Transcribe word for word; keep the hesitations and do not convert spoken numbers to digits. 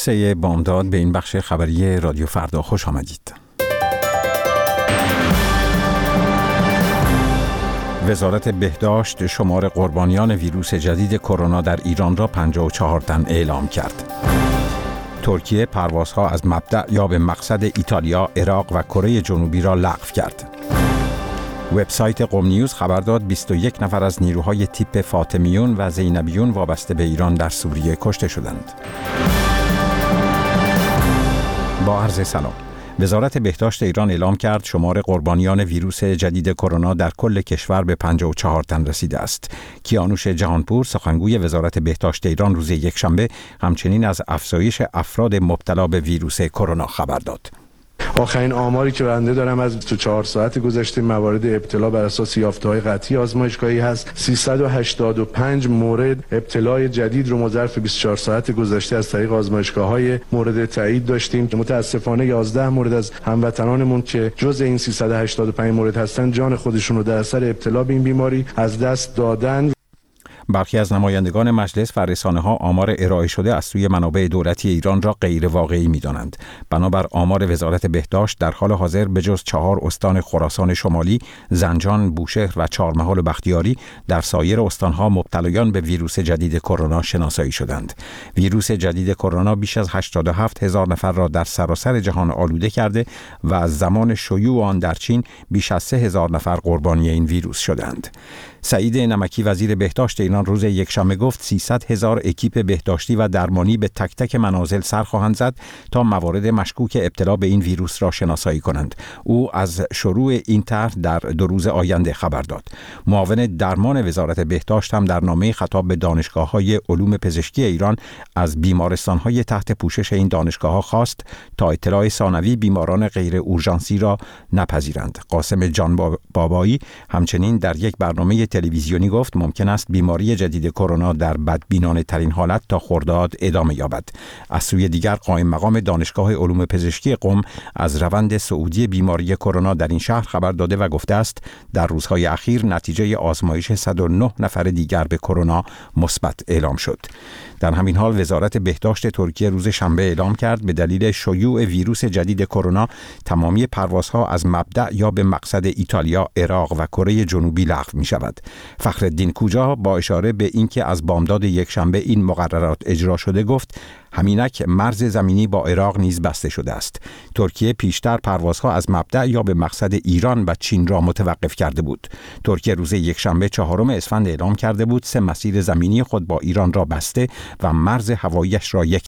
سه بامداد به این بخش خبری رادیو فردا خوش آمدید. وزارت بهداشت شمار قربانیان ویروس جدید کرونا در ایران را پنجاه و چهار تن اعلام کرد. ترکیه پروازها از مبدأ یا به مقصد ایتالیا، عراق و کره جنوبی را لغو کرد. وبسایت قم نیوز خبر داد بیست و یک نفر از نیروهای تیپ فاطمیون و زینبیون وابسته به ایران در سوریه کشته شدند. با عرض سلام. وزارت بهداشت ایران اعلام کرد شمار قربانیان ویروس جدید کرونا در کل کشور به پنجاه و چهار تن رسیده است. کیانوش جهانپور سخنگوی وزارت بهداشت ایران روز یکشنبه همچنین از افزایش افراد مبتلا به ویروس کرونا خبر داد. آخرین آماری که بنده دارم از بیست و چهار ساعت گذشته موارد ابتلا بر اساس یافته‌های قطعی آزمایشگاهی هست. سیصد و هشتاد و پنج مورد ابتلای جدید رو ما ظرف بیست و چهار ساعت گذشته از طریق آزمایشگاه‌های مورد تایید داشتیم. متاسفانه یازده مورد از هموطنانمون که جزء این سیصد و هشتاد و پنج مورد هستند جان خودشون رو در اثر ابتلا به این بیماری از دست دادن. برخی از نمایندگان مجلس و رسانه‌ها آمار ارائه شده از سوی منابع دولتی ایران را غیر واقعی می‌دانند. بنابر آمار وزارت بهداشت در حال حاضر به جز چهار استان خراسان شمالی، زنجان، بوشهر و چهارمحال و بختیاری در سایر استان‌ها مبتلایان به ویروس جدید کرونا شناسایی شدند. ویروس جدید کرونا بیش از هشتاد و هفت هزار نفر را در سراسر جهان آلوده کرده و از زمان شیوع آن در چین بیش از سه هزار نفر قربانی این ویروس شدند. سعید نمکی وزیر بهداشت ایران روز یکشنبه گفت سیصد هزار اکیپ بهداشتی و درمانی به تک تک منازل سر خواهند زد تا موارد مشکوک ابتلا به این ویروس را شناسایی کنند. او از شروع این طرح در دو روز آینده خبر داد. معاون درمان وزارت بهداشت هم در نامه خطاب به دانشگاه‌های علوم پزشکی ایران از بیمارستان‌های تحت پوشش این دانشگاه‌ها خواست تا اطلاع ثانوی بیماران غیر اورژانسی را نپذیرند. قاسم جان بابایی همچنین در یک برنامه تلویزیونی گفت ممکن است بیماری جدید کرونا در بدبینانه ترین حالت تا خرداد ادامه یابد. از سوی دیگر قائم مقام دانشگاه علوم پزشکی قم از روند صعودی بیماری کرونا در این شهر خبر داده و گفته است در روزهای اخیر نتیجه آزمایش صد و نه نفر دیگر به کرونا مثبت اعلام شد. در همین حال وزارت بهداشت ترکیه روز شنبه اعلام کرد به دلیل شیوع ویروس جدید کرونا تمامی پروازها از مبدأ یا به مقصد ایتالیا، عراق و کره جنوبی لغو می شود. فخرالدین کوجا با اشاره به اینکه از بامداد یکشنبه این مقررات اجرا شده گفت همینک مرز زمینی با عراق نیز بسته شده است. ترکیه پیشتر پروازها از مبدأ یا به مقصد ایران و چین را متوقف کرده بود. ترکیه روز یکشنبه چهارم اسفند اعلام کرده بود سه مسیر زمینی خود با ایران را بسته و مرز هواییش را یک